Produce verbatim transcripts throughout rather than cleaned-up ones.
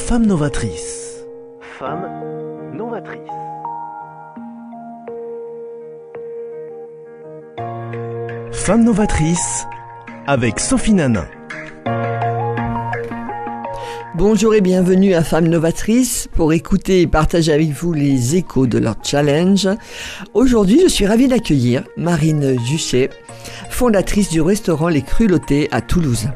Femme novatrice. Femme novatrice. Femme novatrice avec Sophie Nanin. Bonjour et bienvenue à Femmes Novatrices pour écouter et partager avec vous les échos de leur challenge. Aujourd'hui, je suis ravie d'accueillir Marine Juchet, fondatrice du restaurant Les Crulotés à Toulouse.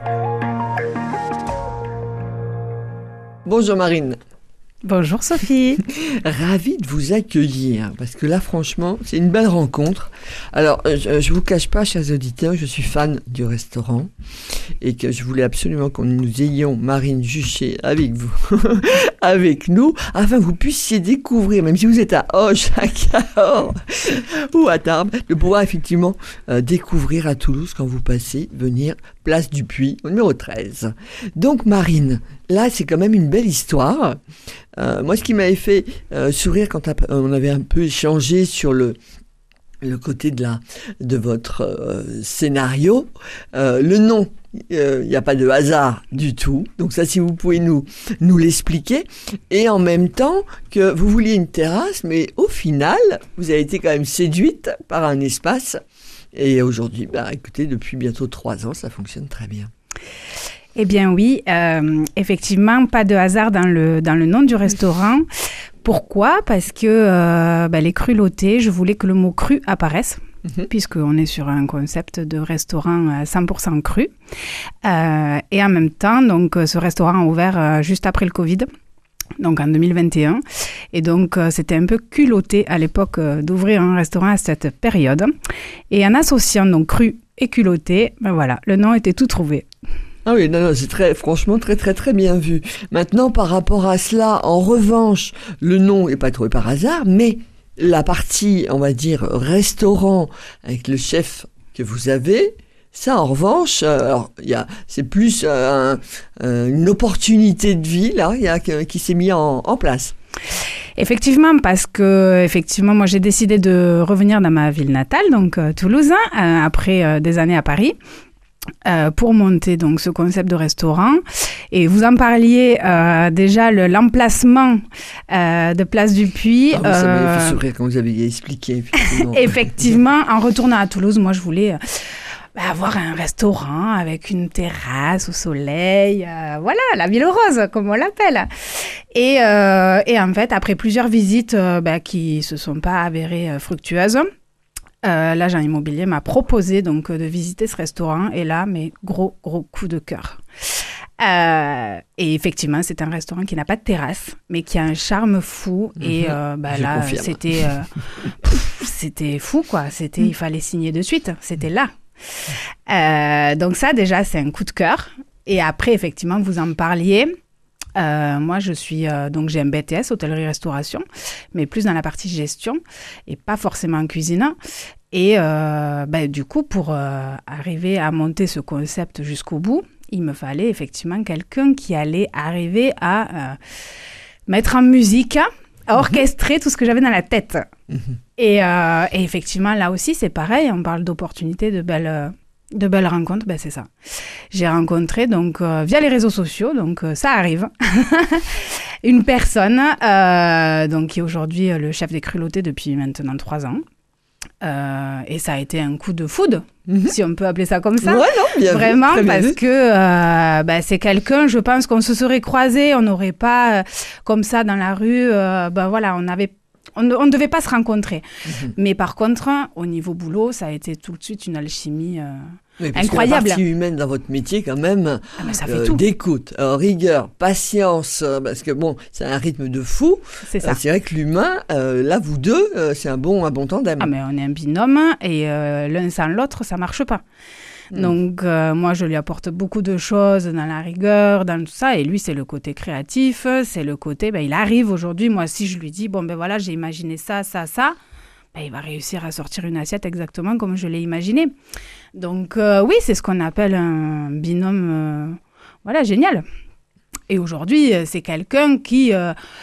Bonjour Marine. Bonjour Sophie. Ravie de vous accueillir parce que là franchement c'est une belle rencontre. Alors je, je vous cache pas, chers auditeurs, je suis fan du restaurant et que je voulais absolument que nous ayons Marine Juchet avec vous, avec nous, afin que vous puissiez découvrir, même si vous êtes à Auch, à Cahors ou à Tarbes, de pouvoir effectivement euh, découvrir à Toulouse quand vous passez, venir place du Puy, au numéro treize. Donc Marine, là c'est quand même une belle histoire. Euh, moi, ce qui m'avait fait euh, sourire quand on avait un peu échangé sur le, le côté de, la, de votre euh, scénario, euh, le nom, il euh, n'y a pas de hasard du tout. Donc ça, si vous pouvez nous, nous l'expliquer. Et en même temps que vous vouliez une terrasse, mais au final, vous avez été quand même séduite par un espace. Et aujourd'hui, bah, écoutez, depuis bientôt trois ans, ça fonctionne très bien. Eh bien oui, euh, effectivement, pas de hasard dans le, dans le nom du restaurant. Pourquoi ? Parce que euh, bah, les crulotés, je voulais que le mot cru apparaisse, mm-hmm. puisqu'on est sur un concept de restaurant cent pour cent cru. Euh, et en même temps, donc, ce restaurant a ouvert euh, juste après le Covid, donc en deux mille vingt et un. Et donc, euh, c'était un peu culotté à l'époque euh, d'ouvrir un restaurant à cette période. Et en associant donc cru et culotté, ben voilà, le nom était tout trouvé. Ah oui, non, non, c'est très, franchement très, très, très bien vu. Maintenant, par rapport à cela, en revanche, le nom n'est pas trouvé par hasard, mais la partie, on va dire, restaurant avec le chef que vous avez, ça, en revanche, euh, alors, y a, c'est plus euh, un, euh, une opportunité de vie, là, y a, qui s'est mis en, en place. Effectivement, parce que effectivement, moi j'ai décidé de revenir dans ma ville natale, donc euh, Toulouse, euh, après euh, des années à Paris. Euh, pour monter donc ce concept de restaurant. Et vous en parliez euh, déjà, le, l'emplacement euh, de Place du Puy. Ah oui, ça m'avait fait sourire quand vous aviez expliqué. Effectivement, effectivement en retournant à Toulouse, moi je voulais... Euh, Bah, avoir un restaurant avec une terrasse au soleil, euh, voilà, la ville rose, comme on l'appelle. Et, euh, et en fait, après plusieurs visites euh, bah, qui ne se sont pas avérées euh, fructueuses, euh, l'agent immobilier m'a proposé donc, de visiter ce restaurant. Et là, mais gros, gros coup de cœur. Euh, et effectivement, c'est un restaurant qui n'a pas de terrasse, mais qui a un charme fou. Mmh. Et euh, bah, là, confirme. c'était, euh, pff, c'était fou, quoi. C'était, mmh. Il fallait signer de suite. C'était là. Euh, donc ça déjà c'est un coup de cœur. Et après effectivement vous en parliez, euh, moi je suis euh, donc j'ai un B T S hôtellerie restauration, mais plus dans la partie gestion et pas forcément en cuisine. Et euh, bah, du coup pour euh, arriver à monter ce concept jusqu'au bout, il me fallait effectivement quelqu'un qui allait arriver à euh, mettre en musique, à orchestrer tout ce que j'avais dans la tête. Mmh. Et, euh, et effectivement, là aussi, c'est pareil. On parle d'opportunités, de belles, de belles rencontres. Ben, c'est ça. J'ai rencontré, donc, euh, via les réseaux sociaux, donc euh, ça arrive, une personne euh, donc, qui est aujourd'hui le chef des Crulotés depuis maintenant trois ans. Euh, et ça a été un coup de foudre, mmh. si on peut appeler ça comme ça. Ouais, non, bien Vraiment, vu, parce vu. que euh, bah, c'est quelqu'un, je pense qu'on se serait croisés, on n'aurait pas, euh, comme ça, dans la rue, euh, bah, voilà, on avait, on ne devait pas se rencontrer. Mmh. Mais par contre, au niveau boulot, ça a été tout de suite une alchimie euh, oui, parce incroyable. Que la partie humaine dans votre métier, quand même, ah, ça fait euh, tout. d'écoute, euh, rigueur, patience, euh, parce que bon, c'est un rythme de fou. C'est ça. Euh, c'est vrai que l'humain, euh, là, vous deux, euh, c'est un bon, un bon tandem. Ah, mais on est un binôme et euh, l'un sans l'autre, ça marche pas. Mmh. Donc, euh, moi, je lui apporte beaucoup de choses dans la rigueur, dans tout ça. Et lui, c'est le côté créatif, c'est le côté... Ben, il arrive aujourd'hui, moi, si je lui dis, bon, ben voilà, j'ai imaginé ça, ça, ça, ben, il va réussir à sortir une assiette exactement comme je l'ai imaginé. Donc, euh, oui, c'est ce qu'on appelle un binôme, euh, voilà, génial. Et aujourd'hui, c'est quelqu'un qui... Euh,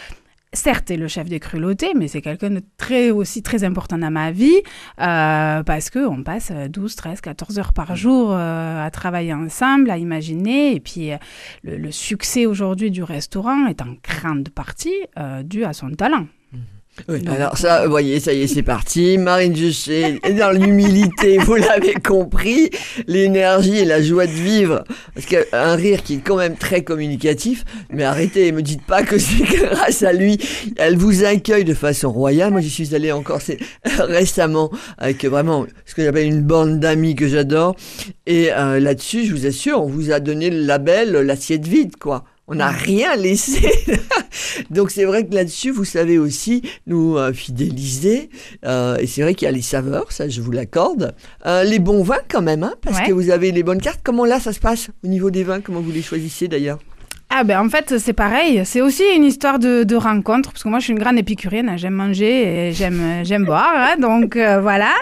certes, est le chef des Crulotés, mais c'est quelqu'un de très, aussi très important dans ma vie euh, parce qu'on passe douze, treize, quatorze heures par jour euh, à travailler ensemble, à imaginer. Et puis, euh, le, le succès aujourd'hui du restaurant est en grande partie euh, dû à son talent. Oui, donc, alors ça, vous voyez, ça y est, c'est parti. Marine Juchet est dans l'humilité, vous l'avez compris, l'énergie et la joie de vivre. Parce qu'un rire qui est quand même très communicatif, mais arrêtez, me dites pas que c'est grâce à lui. Elle vous accueille de façon royale. Moi, j'y suis allée encore c'est, récemment avec vraiment ce que j'appelle une bande d'amis que j'adore. Et euh, là-dessus, je vous assure, on vous a donné le label l'assiette vide, quoi. On n'a rien laissé. Donc, c'est vrai que là-dessus, vous savez aussi nous euh, fidéliser. Euh, et c'est vrai qu'il y a les saveurs, ça, je vous l'accorde. Euh, les bons vins, quand même, hein, parce ouais. que vous avez les bonnes cartes. Comment là, ça se passe au niveau des vins? Comment vous les choisissez, d'ailleurs? Ah ben en fait c'est pareil, c'est aussi une histoire de, de rencontre parce que moi je suis une grande épicurienne, j'aime manger et j'aime j'aime boire, hein, donc euh, voilà.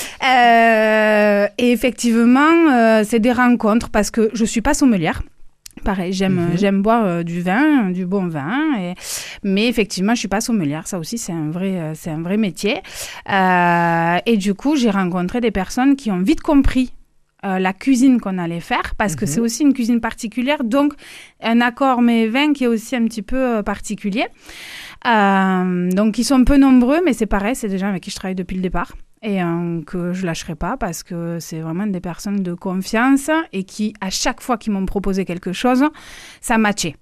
Euh, et effectivement euh, c'est des rencontres parce que je suis pas sommelière. Pareil, j'aime mmh. j'aime boire euh, du vin, du bon vin, et, mais effectivement je suis pas sommelière. Ça aussi c'est un vrai euh, c'est un vrai métier. Euh, et du coup j'ai rencontré des personnes qui ont vite compris Euh, la cuisine qu'on allait faire, parce mmh. que c'est aussi une cuisine particulière, donc un accord mets vins qui est aussi un petit peu euh, particulier. Euh, donc ils sont peu nombreux, mais c'est pareil, c'est des gens avec qui je travaille depuis le départ et euh, que je lâcherai pas parce que c'est vraiment des personnes de confiance et qui, à chaque fois qu'ils m'ont proposé quelque chose, ça matchait.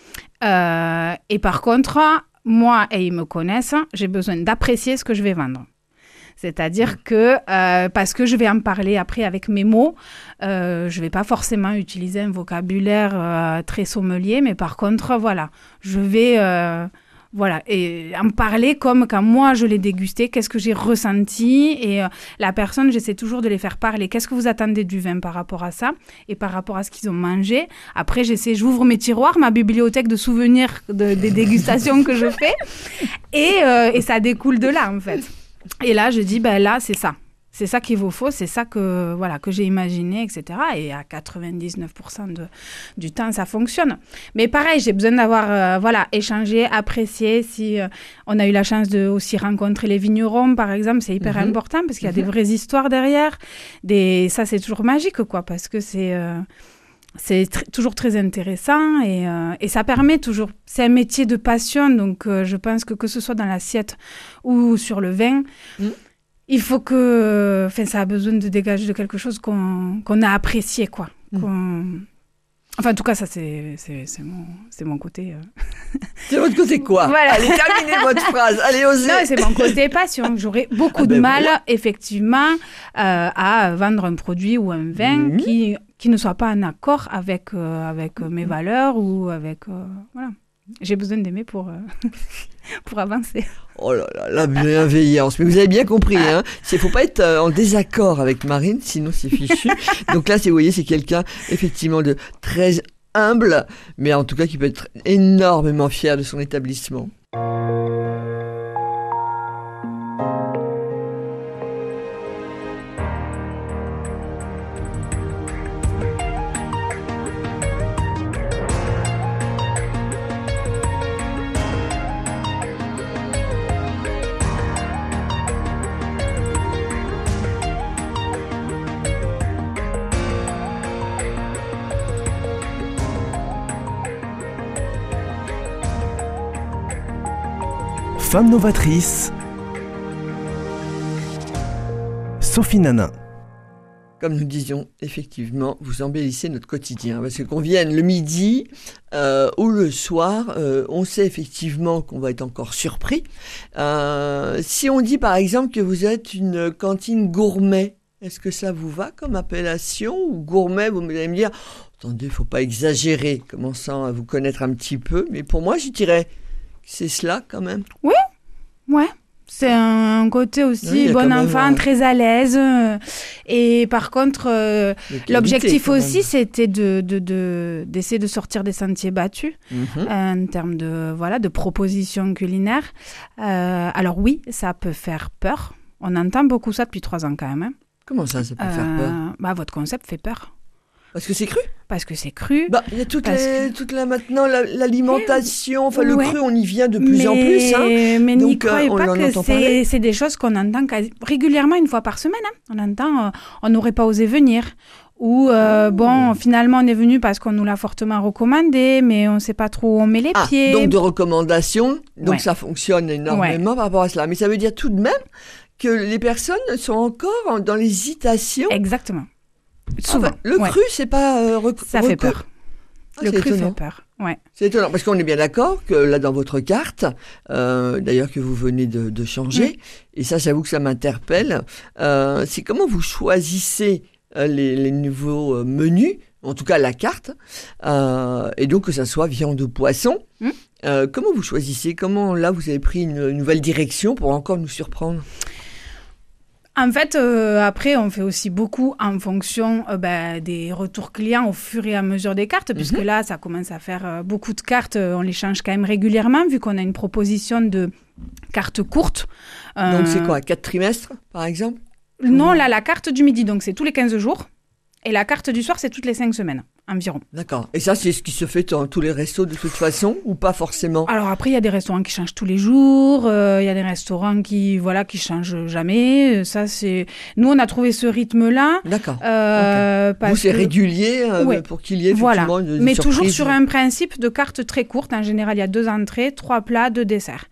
Euh, et par contre, moi, et ils me connaissent, j'ai besoin d'apprécier ce que je vais vendre. C'est-à-dire que, euh, parce que je vais en parler après avec mes mots, euh, je ne vais pas forcément utiliser un vocabulaire euh, très sommelier, mais par contre, voilà, je vais euh, voilà, et en parler comme quand moi je l'ai dégusté, qu'est-ce que j'ai ressenti, et euh, la personne, j'essaie toujours de les faire parler. Qu'est-ce que vous attendez du vin par rapport à ça, et par rapport à ce qu'ils ont mangé. Après, j'essaie, j'ouvre mes tiroirs, ma bibliothèque de souvenirs de, des dégustations que je fais, et, euh, et ça découle de là, en fait. Et là, je dis, ben là, c'est ça. C'est ça qu'il vous faut, c'est ça que, voilà, que j'ai imaginé, et cetera. Et à quatre-vingt-dix-neuf pour cent de, du temps, ça fonctionne. Mais pareil, j'ai besoin d'avoir euh, voilà, échangé, apprécié. Si euh, on a eu la chance de aussi rencontrer les vignerons, par exemple, c'est hyper mmh. important parce qu'il y a mmh. des vraies histoires derrière. Des... Ça, c'est toujours magique, quoi, parce que c'est... Euh... C'est tr- toujours très intéressant et, euh, et ça permet toujours... C'est un métier de passion, donc euh, je pense que que ce soit dans l'assiette ou sur le vin, mmh. il faut que... Enfin, ça a besoin de dégager de quelque chose qu'on, qu'on a apprécié, quoi. Mmh. Qu'on... Enfin, en tout cas, ça, c'est, c'est, c'est, mon, c'est mon côté... Euh... C'est votre côté quoi? Voilà. Allez, terminez votre phrase. Allez, osez. Non, c'est mon côté passion. J'aurais beaucoup ah ben de mal, voilà. effectivement, euh, à vendre un produit ou un vin mmh. qui... qui ne soit pas en accord avec, euh, avec euh, mes valeurs ou avec... Euh, voilà. J'ai besoin d'aimer pour, euh, pour avancer. Oh là là, la bienveillance. Mais vous avez bien compris, hein. Il ne faut pas être euh, en désaccord avec Marine, sinon c'est fichu. Donc là, c'est, vous voyez, c'est quelqu'un, effectivement, de très humble, mais en tout cas qui peut être énormément fier de son établissement. Femme novatrice, Sophie Nanin. Comme nous disions, effectivement, vous embellissez notre quotidien. Parce que qu'on vienne le midi euh, ou le soir, euh, on sait effectivement qu'on va être encore surpris. Euh, si on dit par exemple que vous êtes une cantine gourmet, est-ce que ça vous va comme appellation? Ou gourmet, vous allez me dire, attendez, il ne faut pas exagérer, commençant à vous connaître un petit peu. Mais pour moi, je dirais... C'est cela, quand même. Oui, ouais. C'est un côté aussi oui, bon enfant, même, très à l'aise. Et par contre, euh, l'objectif aussi, même. c'était de, de, de, d'essayer de sortir des sentiers battus mm-hmm. en termes de, voilà, de propositions culinaires. Euh, alors oui, ça peut faire peur. On entend beaucoup ça depuis trois ans quand même. Hein. Comment ça, ça peut euh, faire peur? Bah, votre concept fait peur. Parce que c'est cru. Parce que c'est cru. Bah, il y a toute, les, que... toute la, maintenant la, l'alimentation, enfin le ouais. cru, on y vient de plus mais, en plus. Hein. Mais n'y Donc, croyez euh, pas que c'est, c'est des choses qu'on entend régulièrement une fois par semaine. Hein. On entend, euh, on n'aurait pas osé venir. Ou, euh, oh. bon, finalement, on est venu parce qu'on nous l'a fortement recommandé, mais on ne sait pas trop où on met les ah, pieds. Donc, de recommandations. Donc, ouais. ça fonctionne énormément ouais. par rapport à cela. Mais ça veut dire tout de même que les personnes sont encore dans l'hésitation. Exactement. Souvent. Ah, bah, le ouais. cru, c'est pas... Euh, rec- ça fait rec- peur. Ah, le cru étonnant. fait peur. Ouais. C'est étonnant, parce qu'on est bien d'accord que là, dans votre carte, euh, d'ailleurs que vous venez de, de changer, mmh. et ça, j'avoue que ça m'interpelle, euh, c'est comment vous choisissez euh, les, les nouveaux euh, menus, en tout cas la carte, euh, et donc que ça soit viande ou poisson. Mmh. Euh, comment vous choisissez ? Comment, là, vous avez pris une nouvelle direction pour encore nous surprendre ? En fait, euh, après, on fait aussi beaucoup en fonction euh, bah, des retours clients au fur et à mesure des cartes, mm-hmm. puisque là, ça commence à faire euh, beaucoup de cartes. Euh, on les change quand même régulièrement, vu qu'on a une proposition de cartes courtes. Euh... Donc, c'est quoi, quatre trimestres, par exemple ? Non, là, la carte du midi, donc c'est tous les quinze jours. Et la carte du soir, c'est toutes les cinq semaines, environ. D'accord. Et ça, c'est ce qui se fait dans tous les restos de toute façon, ou pas forcément ? Alors après, il y a des restaurants qui changent tous les jours. Il euh, y a des restaurants qui, voilà, qui changent jamais. Ça, c'est... Nous, on a trouvé ce rythme-là. D'accord. Euh, okay. Vous, c'est que... régulier euh, ouais. pour qu'il y ait effectivement voilà. une Mais surprise. toujours sur un principe de carte très courte. En général, il y a deux entrées, trois plats, deux desserts.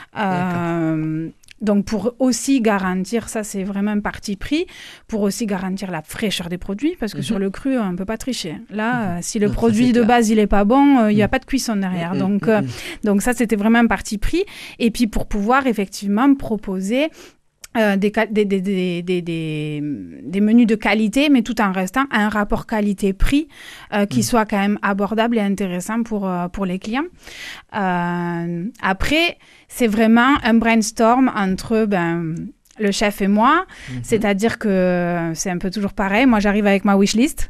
Euh... Donc, pour aussi garantir, ça c'est vraiment un parti pris, pour aussi garantir la fraîcheur des produits, parce que mm-hmm. sur le cru, on ne peut pas tricher. Là, mm-hmm. euh, si le non, produit de base, il n'est pas bon, il euh, n'y mm-hmm. a pas de cuisson derrière. Mm-hmm. Donc, euh, mm-hmm. donc ça, c'était vraiment un parti pris. Et puis, pour pouvoir effectivement proposer Euh, des, des, des, des, des, des, des menus de qualité, mais tout en restant à un rapport qualité-prix euh, qui mmh. soit quand même abordable et intéressant pour, euh, pour les clients. Euh, après, c'est vraiment un brainstorm entre ben, le chef et moi, mmh. c'est-à-dire que c'est un peu toujours pareil. Moi, j'arrive avec ma wishlist.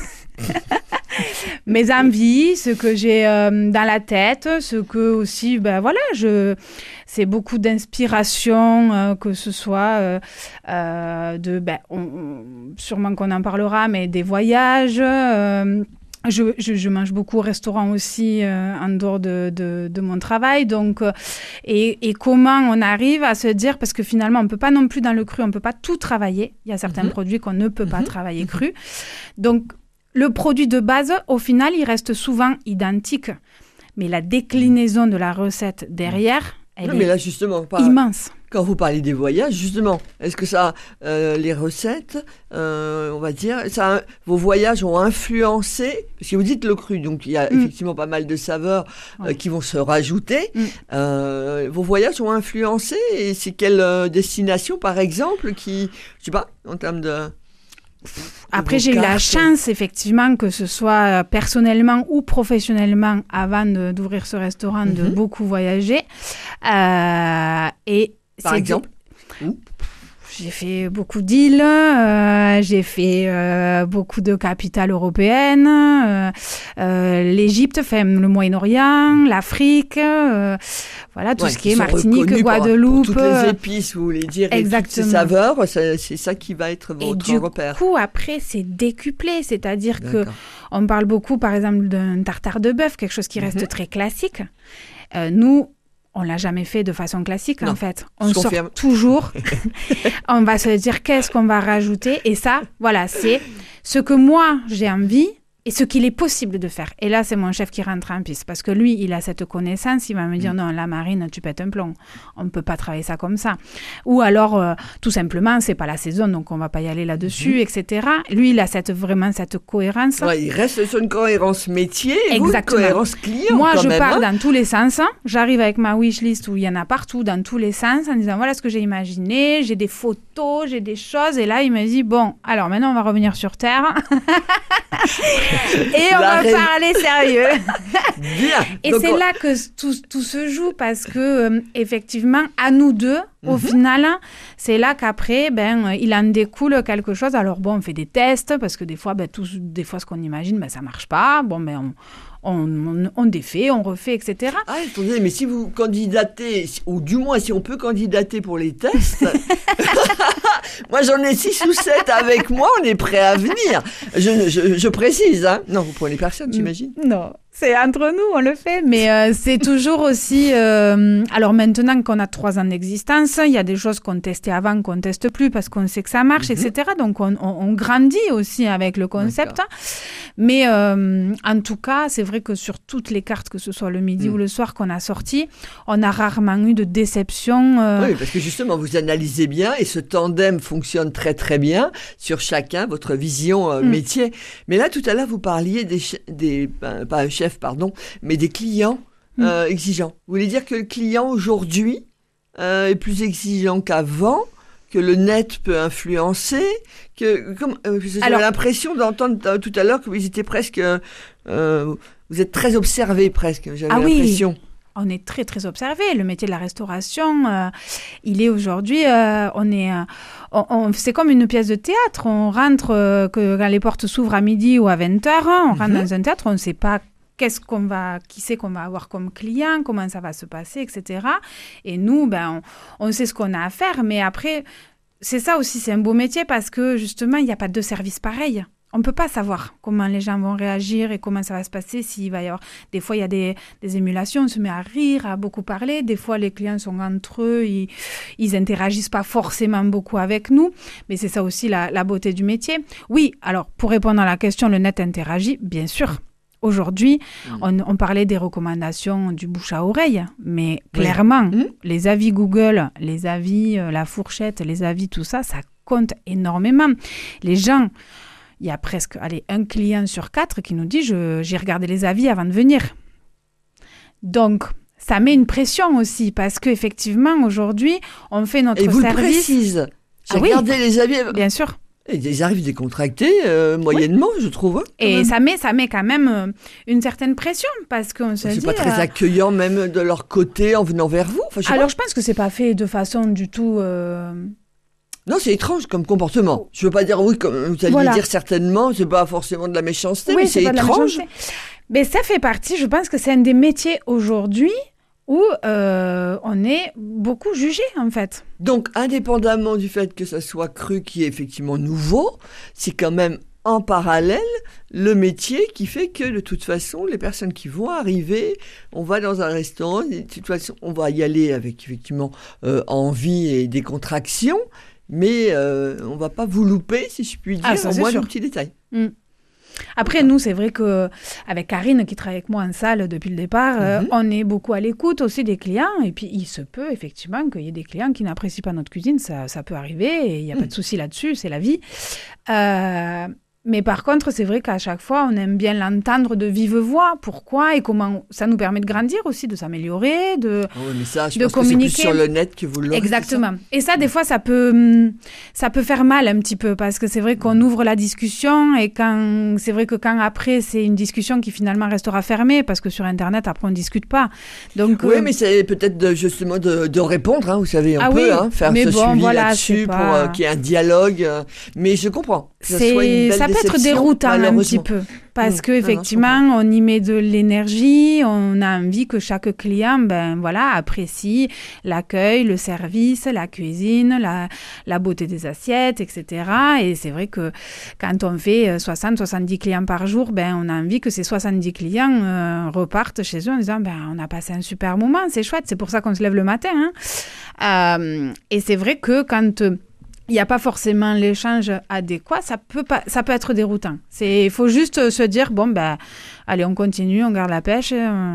Mes envies, ce que j'ai euh, dans la tête, ce que aussi, ben voilà, je, c'est beaucoup d'inspiration, euh, que ce soit euh, euh, de, ben, on, on, sûrement qu'on en parlera, mais des voyages. Euh, je, je, je mange beaucoup au restaurant aussi euh, en dehors de, de, de mon travail, donc euh, et, et comment on arrive à se dire, parce que finalement on peut pas non plus dans le cru, on peut pas tout travailler. Il y a certains mmh. produits qu'on ne peut mmh. pas travailler cru, donc le produit de base, au final, il reste souvent identique. Mais la déclinaison de la recette derrière, elle non, est mais là, justement, pas... immense. Quand vous parlez des voyages, justement, est-ce que ça, euh, les recettes, euh, on va dire, ça, vos voyages ont influencé, parce que vous dites le cru, donc il y a mm. effectivement pas mal de saveurs euh, ouais. qui vont se rajouter. Mm. Euh, vos voyages ont influencé, et c'est quelle euh, destination, par exemple, qui, je sais pas, en termes de... Après, j'ai eu la chance, effectivement, que ce soit personnellement ou professionnellement, avant de, d'ouvrir ce restaurant, mm-hmm. de beaucoup voyager. Euh, et Par exemple de... J'ai fait beaucoup d'îles, euh, j'ai fait euh, beaucoup de capitales européennes, euh, euh, l'Égypte, enfin, le Moyen-Orient, l'Afrique, euh, voilà, tout ouais, ce qui est Martinique, Guadeloupe. Pour toutes les épices, vous voulez dire, exactement. Et toutes ces saveurs, c'est, c'est ça qui va être votre et repère. Du coup, après, c'est décuplé, c'est-à-dire D'accord. qu'on parle beaucoup, par exemple, d'un tartare de bœuf, quelque chose qui reste mm-hmm. très classique. Euh, nous, on l'a jamais fait de façon classique, non, en fait. On sort confirme. Toujours. On va se dire qu'est-ce qu'on va rajouter. Et ça, voilà, c'est ce que moi, j'ai envie et ce qu'il est possible de faire. Et là, c'est mon chef qui rentre en piste. Parce que lui, il a cette connaissance. Il va me dire, mmh. non, la marine, tu pètes un plomb. On ne peut pas travailler ça comme ça. Ou alors, euh, tout simplement, c'est pas la saison, donc on va pas y aller là-dessus, mmh. et cetera. Lui, il a cette, vraiment cette cohérence. Ouais, il reste sur une cohérence métier et vous, une cohérence client. Moi, quand je même, pars hein. dans tous les sens. J'arrive avec ma wishlist où il y en a partout, dans tous les sens, en disant, voilà ce que j'ai imaginé. J'ai des photos, j'ai des choses. Et là, il me dit, bon, alors maintenant, on va revenir sur Terre. Et on la va ré... parler sérieux. Bien. Et donc c'est on... là que tout, tout se joue parce que euh, effectivement, à nous deux, mm-hmm. au final, c'est là qu'après, ben, il en découle quelque chose. Alors bon, on fait des tests parce que des fois, ben, tout, des fois, ce qu'on imagine, ben, ça marche pas. Bon, ben, on, on, on, on défait, on refait, et cetera. Ah, attendez, mais si vous candidatez, ou du moins si on peut candidater pour les tests, Moi, j'en ai six ou sept avec moi, on est prêt à venir. Je, je, je précise, hein. Non, vous prenez personne, j'imagine. Non, c'est entre nous, on le fait. Mais euh, c'est toujours aussi... Euh, alors maintenant qu'on a trois ans d'existence, il y a des choses qu'on testait avant, qu'on ne teste plus parce qu'on sait que ça marche, mm-hmm. et cetera. Donc, on, on, on grandit aussi avec le concept. D'accord. Mais euh, en tout cas, c'est vrai que sur toutes les cartes, que ce soit le midi mm. ou le soir qu'on a sorti, on a rarement eu de déception. Euh... Oui, parce que justement, vous analysez bien et ce tandem fonctionne très très bien sur chacun, votre vision euh, mm. métier. Mais là, tout à l'heure, vous parliez des, ch- des ben, pas un chef, pardon, mais des clients mm. euh, exigeants. Vous voulez dire que le client aujourd'hui euh, est plus exigeant qu'avant, que le net peut influencer, que comme euh, j'avais Alors, l'impression d'entendre euh, tout à l'heure que vous étiez presque, euh, vous êtes très observé presque. J'avais ah l'impression. Oui. On est très, très observé. Le métier de la restauration, euh, il est aujourd'hui, euh, on est, euh, on, on, c'est comme une pièce de théâtre. On rentre, euh, que, quand les portes s'ouvrent à midi ou à vingt heures, hein, on mm-hmm. rentre dans un théâtre, on ne sait pas qu'est-ce qu'on va, qui c'est qu'on va avoir comme client, comment ça va se passer, et cetera. Et nous, ben, on, on sait ce qu'on a à faire. Mais après, c'est ça aussi, c'est un beau métier parce que justement, il n'y a pas deux services pareils. On ne peut pas savoir comment les gens vont réagir et comment ça va se passer, s'il va y avoir... Des fois, il y a des, des émulations, on se met à rire, à beaucoup parler. Des fois, les clients sont entre eux, ils, ils interagissent pas forcément beaucoup avec nous. Mais c'est ça aussi la, la beauté du métier. Oui, alors, pour répondre à la question, le net interagit, bien sûr. Aujourd'hui, mmh. on, on parlait des recommandations du bouche à oreille, mais clairement, mmh. les avis Google, les avis, euh, la fourchette, les avis, tout ça, ça compte énormément. Les gens... Il y a presque allez, un client sur quatre qui nous dit je, « j'ai regardé les avis avant de venir ». Donc, ça met une pression aussi parce qu'effectivement, aujourd'hui, on fait notre service... Et vous service... le précise. J'ai ah, regardé oui. les avis... Bien sûr. Et ils arrivent décontractés, euh, moyennement, oui. je trouve. Et ça met, ça met quand même euh, une certaine pression parce qu'on se c'est dit... C'est pas très euh... accueillant même de leur côté en venant vers vous. Enfin, je Alors, pas. je pense que c'est pas fait de façon du tout... Euh... Non, c'est étrange comme comportement. Je veux pas dire oui, comme vous allez voilà. dire certainement, c'est pas forcément de la méchanceté, oui, mais c'est, c'est étrange. Mais ça fait partie, je pense que c'est un des métiers aujourd'hui où euh, on est beaucoup jugé, en fait. Donc, indépendamment du fait que ça soit cru qui est effectivement nouveau, c'est quand même en parallèle le métier qui fait que de toute façon, les personnes qui vont arriver, on va dans un restaurant, de toute façon, on va y aller avec effectivement euh, envie et décontraction. Mais euh, on ne va pas vous louper, si je puis dire, ah, ça, au moins de petits détails. Mmh. Après, voilà. Nous, c'est vrai qu'avec Karine, qui travaille avec moi en salle depuis le départ, mmh. euh, on est beaucoup à l'écoute aussi des clients. Et puis, il se peut effectivement qu'il y ait des clients qui n'apprécient pas notre cuisine. Ça, ça peut arriver et il n'y a mmh. pas de souci là-dessus, c'est la vie. Euh, mais par contre, c'est vrai qu'à chaque fois, on aime bien l'entendre de vive voix. Pourquoi et comment ça nous permet de grandir aussi, de s'améliorer, de, oh oui, mais ça, je de pense communiquer. Que c'est plus sur le net que vous l'aurez. Exactement. Et ça, des fois, ça peut, ça peut faire mal un petit peu parce que c'est vrai qu'on ouvre la discussion et quand, c'est vrai que quand après, c'est une discussion qui finalement restera fermée parce que sur Internet, après, on ne discute pas. Donc, oui, euh... mais c'est peut-être de, justement de, de répondre, hein, vous savez, on ah peut oui, hein, faire mais ce bon, suivi voilà, là-dessus pas... pour euh, qu'il y ait un dialogue. Euh, mais je comprends. Que c'est... ça soit une belle ça peut être déroutant un petit peu. Parce mmh. qu'effectivement, non, non, on y met de l'énergie, on a envie que chaque client ben, voilà, apprécie l'accueil, le service, la cuisine, la, la beauté des assiettes, et cetera. Et c'est vrai que quand on fait soixante à soixante-dix clients par jour, ben, on a envie que ces soixante-dix clients euh, repartent chez eux en disant ben, on a passé un super moment, c'est chouette, c'est pour ça qu'on se lève le matin. Hein. Euh, et c'est vrai que quand... il n'y a pas forcément l'échange adéquat, ça peut, pas, ça peut être déroutant. Il faut juste se dire, bon, ben, allez, on continue, on garde la pêche, euh,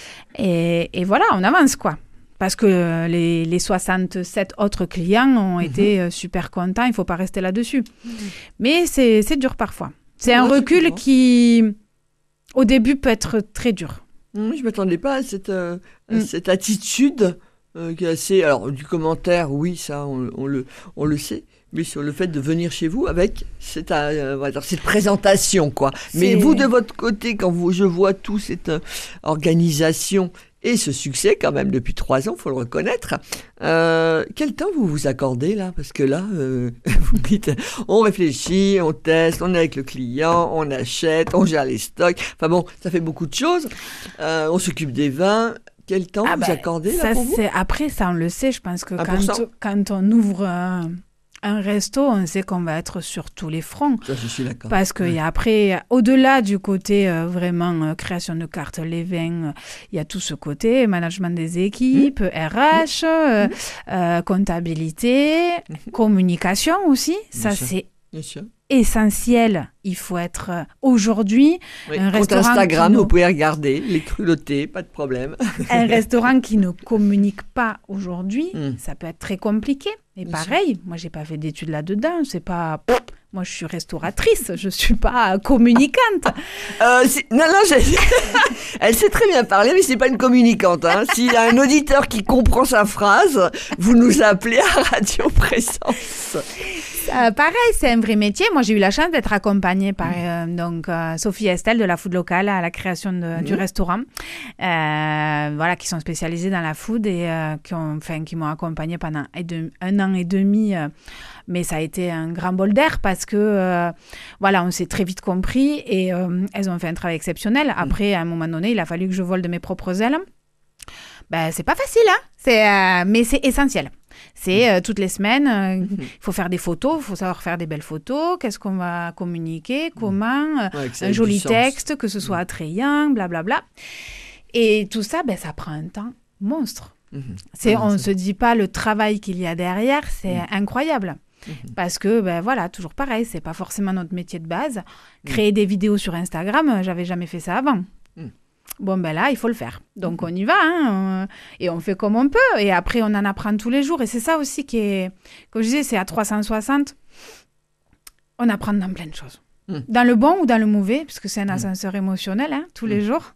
et, et voilà, on avance, quoi. Parce que les, les soixante-sept autres clients ont mmh. été super contents, il ne faut pas rester là-dessus. Mmh. Mais c'est, c'est dur parfois. C'est un recul c'est qui, au début, peut être très dur. Mmh, je ne m'attendais pas à cette, euh, à mmh. cette attitude. Euh, qui est assez, alors du commentaire, oui, ça, on, on, le, on le sait, mais sur le fait de venir chez vous avec cette, euh, on va dire, cette présentation, quoi. C'est... Mais vous, de votre côté, quand vous, je vois tout cette euh, organisation et ce succès, quand même, depuis trois ans, il faut le reconnaître, euh, quel temps vous vous accordez, là ? Parce que là, euh, vous dites, on réfléchit, on teste, on est avec le client, on achète, on gère les stocks, enfin bon, ça fait beaucoup de choses, euh, on s'occupe des vins. Quel temps ah vous bah, accordez là, ça, pour vous ? c'est... Après, ça, on le sait. Je pense que quand, quand on ouvre euh, Un resto, on sait qu'on va être sur tous les fronts. Ça, je suis d'accord. Parce qu'il Ouais. y a après, au-delà du côté euh, vraiment euh, création de cartes, les vins, euh, il y a tout ce côté, management des équipes, Mmh. R H, euh, euh, comptabilité, communication aussi. Bien Ça, sûr. c'est Bien sûr. essentiel. Il faut être euh, aujourd'hui Oui. un Compte restaurant Instagram, qui nous- vous pouvez regarder les cruautés, pas de problème. un restaurant qui ne communique pas aujourd'hui, Mm. ça peut être très compliqué. Et Bien pareil, moi, j'ai pas fait d'études là-dedans. C'est pas. Pff, moi, je suis restauratrice. Je suis pas communicante. Euh, c'est- non, non, j'ai- elle sait très bien parler, mais c'est pas une communicante. Hein. S'il y a un auditeur qui comprend sa phrase, vous nous appelez à Radio Présence. Euh, pareil, c'est un vrai métier. Moi, j'ai eu la chance d'être accompagnée par euh, donc euh, Sophie et Estelle de la Food Locale à la création de- du Mhm. restaurant. Euh, voilà, qui sont spécialisés dans la food et euh, qui ont, enfin, qui m'ont accompagnée pendant et de- un an et demi. euh, mais ça a été un grand bol d'air parce que euh, voilà, on s'est très vite compris et euh, elles ont fait un travail exceptionnel. Après, à un moment donné, il a fallu que je vole de mes propres ailes. Ben, c'est pas facile, hein. C'est, euh, mais c'est essentiel. C'est euh, toutes les semaines, euh, il faut faire des photos, il faut savoir faire des belles photos, qu'est-ce qu'on va communiquer, comment, euh, Ouais, que ça un ait du joli sens. texte, que ce soit attrayant, blablabla. Et tout ça, ben, ça prend un temps monstre. Mhm. C'est, Ah, on ne ça- se dit pas le travail qu'il y a derrière, c'est Mhm. incroyable. Mhm. Parce que, ben voilà, toujours pareil, c'est pas forcément notre métier de base. Créer des vidéos sur Instagram, euh, j'avais jamais fait ça avant. Mhm. Bon, ben là, il faut le faire. Donc, on y va, hein, euh, et on fait comme on peut. Et après, on en apprend tous les jours. Et c'est ça aussi qui est, comme je disais, c'est à trois cent soixante. On apprend dans plein de choses. Mhm. Dans le bon ou dans le mauvais, parce que c'est un Mhm. ascenseur émotionnel, hein, tous les Mhm. jours.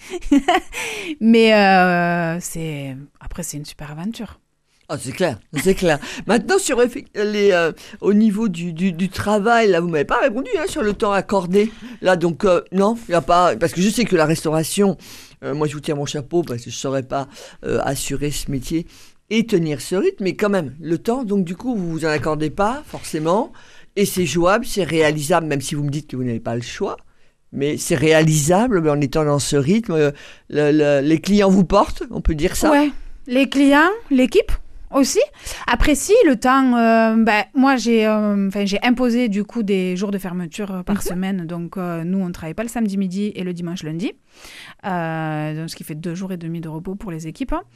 Mais euh, c'est... après, c'est une super aventure. Ah, c'est clair, c'est clair. Maintenant, sur effe- les, euh, au niveau du, du, du travail, là, vous m'avez pas répondu hein, sur le temps accordé. Là, donc, euh, non, il y a pas. Parce que je sais que la restauration, euh, moi, je vous tiens mon chapeau parce que je saurais pas euh, assurer ce métier et tenir ce rythme, mais quand même, le temps, donc, du coup, vous vous en accordez pas, forcément, et c'est jouable, c'est réalisable, même si vous me dites que vous n'avez pas le choix. Mais c'est réalisable, mais en étant dans ce rythme, euh, le- le- les clients vous portent, on peut dire ça. Ouais, les clients, l'équipe aussi. Après, si, le temps, euh, ben, moi, j'ai, euh, enfin, j'ai imposé du coup des jours de fermeture euh, par Mhm. semaine. Donc, euh, nous, on ne travaille pas le samedi midi et le dimanche lundi. Euh, donc, ce qui fait deux jours et demi de repos pour les équipes. hein.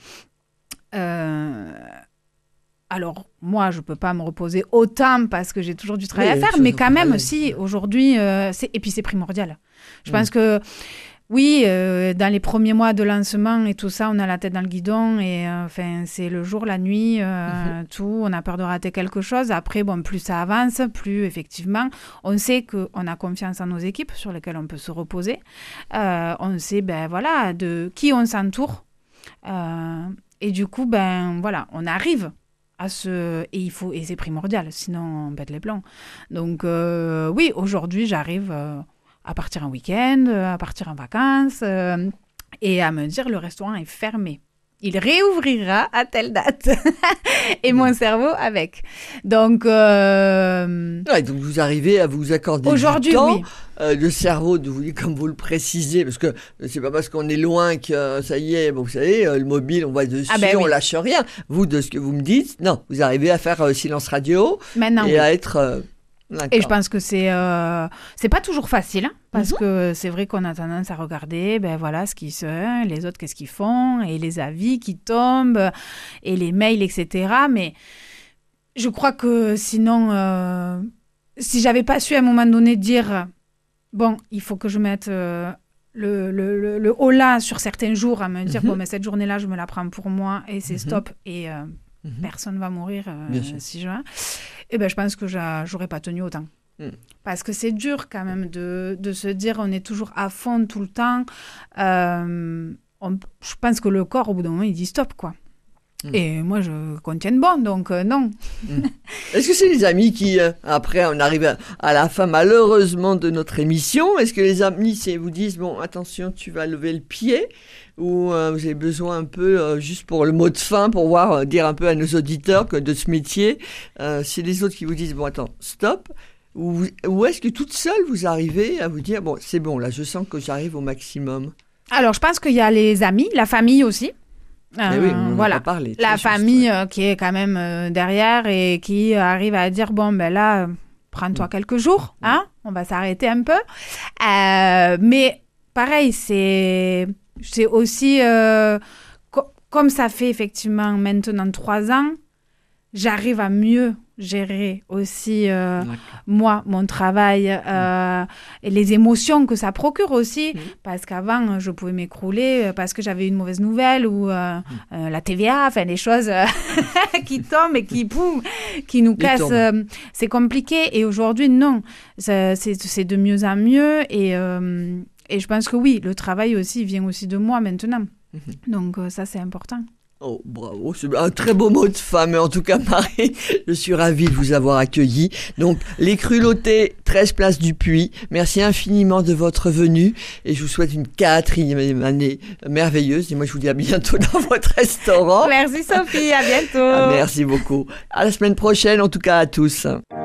Euh, alors, moi, je ne peux pas me reposer autant parce que j'ai toujours du travail Oui, à faire. ça, Mais ça quand peut même, aller. si, aujourd'hui, euh, c'est... et puis c'est primordial. Je Mhm. pense que oui, euh, dans les premiers mois de lancement et tout ça, on a la tête dans le guidon et euh, enfin c'est le jour, la nuit, euh, Mhm. tout. On a peur de rater quelque chose. Après, bon, plus ça avance, plus effectivement, on sait qu'on a confiance en nos équipes sur lesquelles on peut se reposer. Euh, on sait, ben voilà, de qui on s'entoure. Euh, et du coup, ben voilà, on arrive à ce et il faut et c'est primordial, sinon on pète les plombs. Donc euh, oui, aujourd'hui, j'arrive. Euh, à partir en week-end, euh, à partir en vacances, euh, et à me dire le restaurant est fermé. Il réouvrira à telle date. Et mon cerveau avec. Donc, euh, Ouais, donc vous arrivez à vous accorder du aujourd'hui, temps. oui. Euh, le cerveau, de vous, comme vous le précisez, parce que euh, c'est pas parce qu'on est loin que euh, ça y est, bon, vous savez, euh, le mobile, on va dessus, Ah ben on oui. lâche rien. Vous, de ce que vous me dites, non, vous arrivez à faire euh, silence radio Maintenant, et oui. à être. euh, d'accord. Et je pense que c'est euh, c'est pas toujours facile, hein, parce Mhm. que c'est vrai qu'on a tendance à regarder, ben voilà, ce qui se, les autres qu'est-ce qu'ils font, et les avis qui tombent, et les mails, et cetera. Mais je crois que sinon, euh, si j'avais pas su à un moment donné dire, bon, il faut que je mette euh, le, le, le, le haut là sur certains jours, à me dire, Mhm. bon, mais cette journée-là, je me la prends pour moi, et c'est Mhm. stop, et euh, Mhm. personne va mourir euh, Bien sûr. si juin. Et ben, je pense que j'a- j'aurais pas tenu autant. Mm. Parce que c'est dur quand même de, de se dire on est toujours à fond tout le temps. Euh, on- je pense que le corps, au bout d'un moment, il dit stop, quoi. Mm. Et moi, je contienne bon, donc euh, non. Est-ce que c'est les amis qui, euh, après, on arrive à, à la fin malheureusement de notre émission, est-ce que les amis c'est, vous disent, bon, attention, tu vas lever le pied, ou euh, vous avez besoin un peu, euh, juste pour le mot de fin, pour voir, euh, dire un peu à nos auditeurs que de ce métier, euh, c'est les autres qui vous disent, bon, attends, stop, ou, vous- ou est-ce que toute seule, vous arrivez à vous dire, bon, c'est bon, là, je sens que j'arrive au maximum. Alors, je pense qu'il y a les amis, la famille aussi. Mais oui, on en a voilà, pas parlé. la Très famille juste, euh, qui est quand même euh, derrière et qui arrive à dire bon ben là, euh, prends-toi Mm. quelques jours, hein, on va s'arrêter un peu. Euh, mais pareil, c'est c'est aussi euh, co- comme ça fait effectivement maintenant trois ans, j'arrive à mieux gérer aussi euh, D'accord. moi, mon travail euh, et les émotions que ça procure aussi. Mhm. Parce qu'avant, je pouvais m'écrouler euh, parce que j'avais une mauvaise nouvelle ou euh, euh, la T V A, enfin des choses euh, qui tombent et qui, poum, qui nous Ils cassent. tombent. euh, c'est compliqué. Et aujourd'hui, non. Ça- C'est, c'est de mieux en mieux. Et, euh, et je pense que oui, le travail aussi vient aussi de moi maintenant. Mhm. Donc euh, ça, c'est important. Oh, bravo, c'est un très beau mot de fin, mais en tout cas, Marie, je suis ravie de vous avoir accueilli. Donc, les Crulotés, treize place du Puy, merci infiniment de votre venue et je vous souhaite une quatrième année merveilleuse. Et moi, je vous dis à bientôt dans votre restaurant. Merci Sophie, à bientôt. Ah, merci beaucoup. À la semaine prochaine, en tout cas à tous.